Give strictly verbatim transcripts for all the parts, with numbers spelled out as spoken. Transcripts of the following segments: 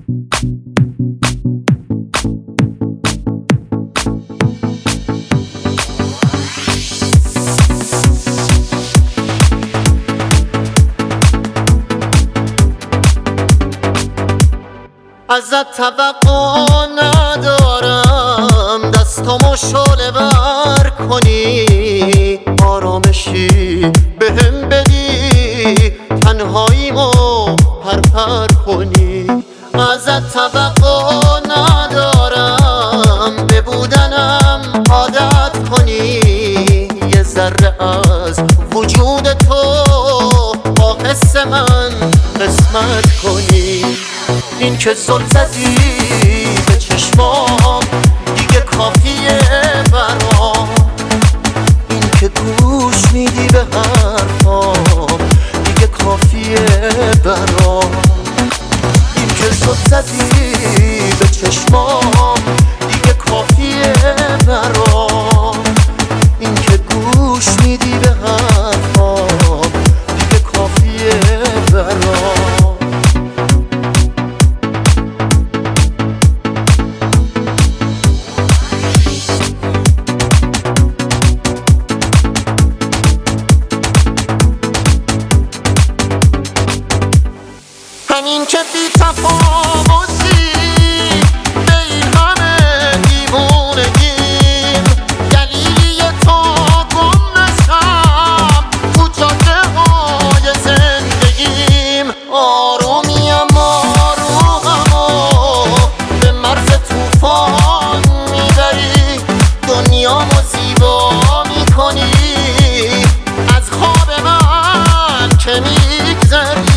ازت توقع ندارم دستامو شعله ور کنی، آرامشی بهم بدی، تنهاییمو پرپر کنی. ازت توقع ندارم به بودنم عادت کنی، یه ذره از وجود تو با حس من قسمت کنی. این که زل زدی به چشمام دیگه کافیه برام، این که گوش میدی به حرفام دیگه کافیه برام. این که زل زدی به چشمام دیگه کافیه برام، این که گوش میدی به حرفام دیگه کافیه برام. همین که بی تفاوتی به این همه دیوونگیم، دلیلی تو گم نشم تو جاده های زندگیم. آرومیم آروممو به مرز توفان میبری، دنیامو زیبا میکنی، از خواب من که میگذری.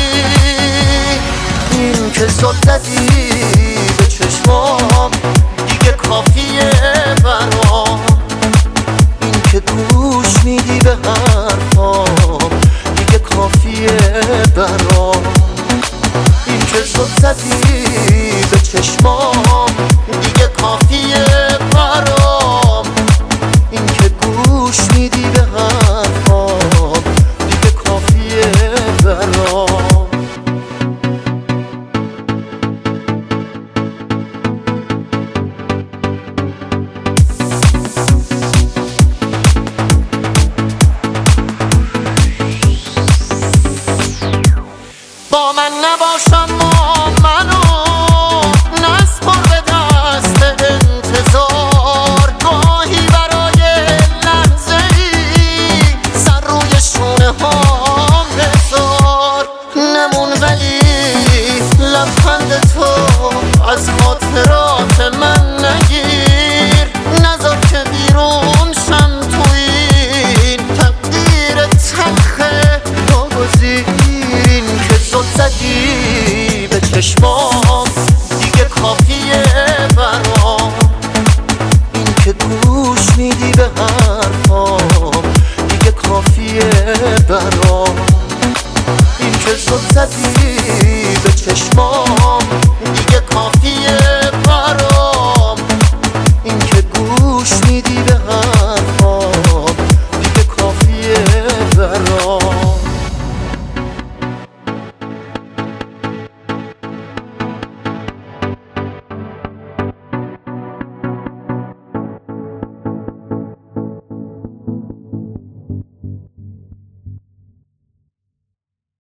این که زل زدی به چشمام دیگه کافیه برام، این که گوش میدی به حرفام دیگه کافیه برام. این که زل زدی به چشمام دیگه کافیه برام، این که گوش میدی به حرفام دیگه کافیه برام. با من نباشم ما منو نسپار به دست انتظار، گاهی برای لحظه ای سر روی شونه هام بذار. نمون ولی لبخند تو از خاطرات من نگیر، نذار که بیرون شم تو این تقدیر تلخه ناگزیر. زل زدی به چشمام دیگه کافیه برام، این که گوش میدی به حرفام دیگه کافیه برام. این که زل زدی به چشمام